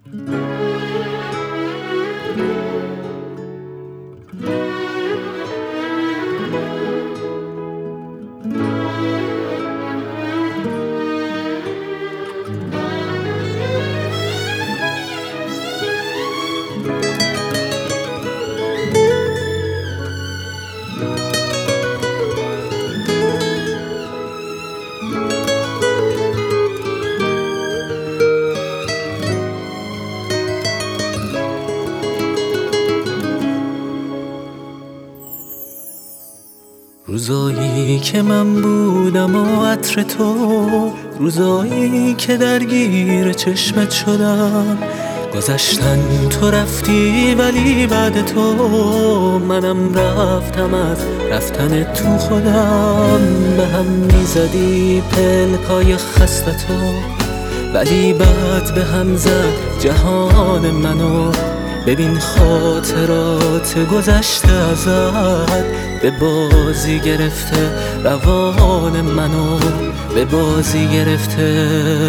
روزایی که من بودم و عطر تو، روزایی که درگیر چشمت شدم. گذشتن تو رفتی ولی بعد تو منم رفتم از رفتن تو خودم. به هم میزدی پلکای خسته تو، ولی بعد به هم زد جهان منو. ببین خاطرات گذشته ازت به بازی گرفته روان منو، به بازی گرفته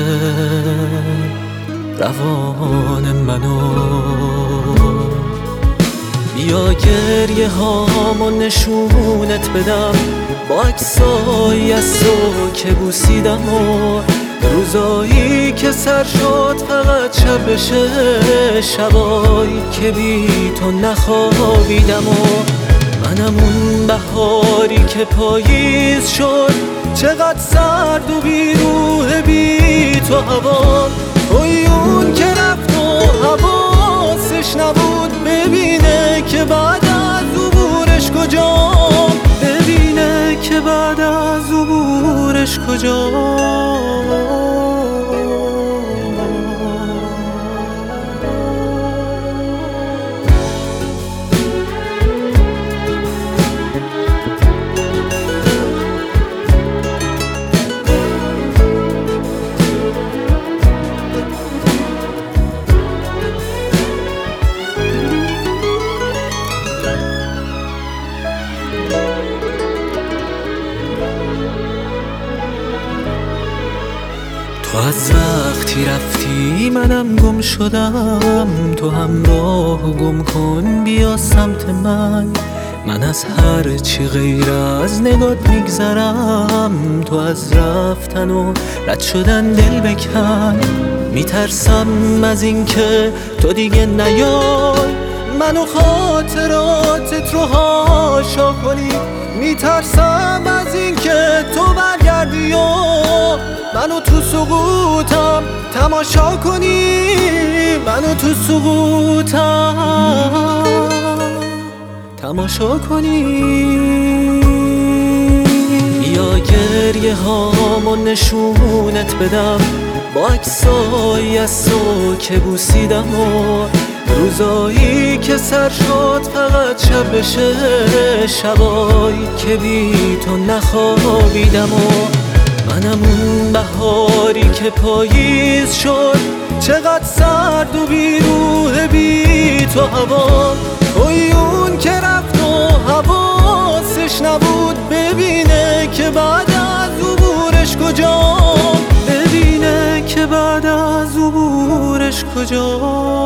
روان منو. بیا گریه هامو نشونت بدم با عکسای از تو که بوسیدم و روزایی که سر شد فقط شب بشه، شبایی که بی تو نخوابیدم و منم اون بهاری که پاییز شد. چقدر سرد و بی روح بی تو هوا، توی اون که رفت و حواسش نبود ببینه که بعد از عبورش کجا، ببینه که بعد از عبورش کجا. تو از وقتی رفتی منم گم شدم، تو همراه گم کن بیا سمت من. من از هر چی غیر از نگات میگذرم، تو از رفتن و رد شدن دل بکن. میترسم از این که تو دیگه نیای، منو خاطراتت رو هاشا کنی. میترسم از این که تو برگردی و منو تو سقوطم تماشا کنی، منو تو سقوطم تماشا کنی. بیا گریه هامو نشونت بدم با عکسای از تو که بوسیدم و روزایی که سر شد فقط شب بشه، شبایی که بی تو نخوابیدم و منم اون بهاری که پاییز شد. چقدر سرد و بی روح بی تو هوا، توی اون که رفت و حواسش نبود ببینه که بعد از عبورش کجا، ببینه که بعد از عبورش کجا.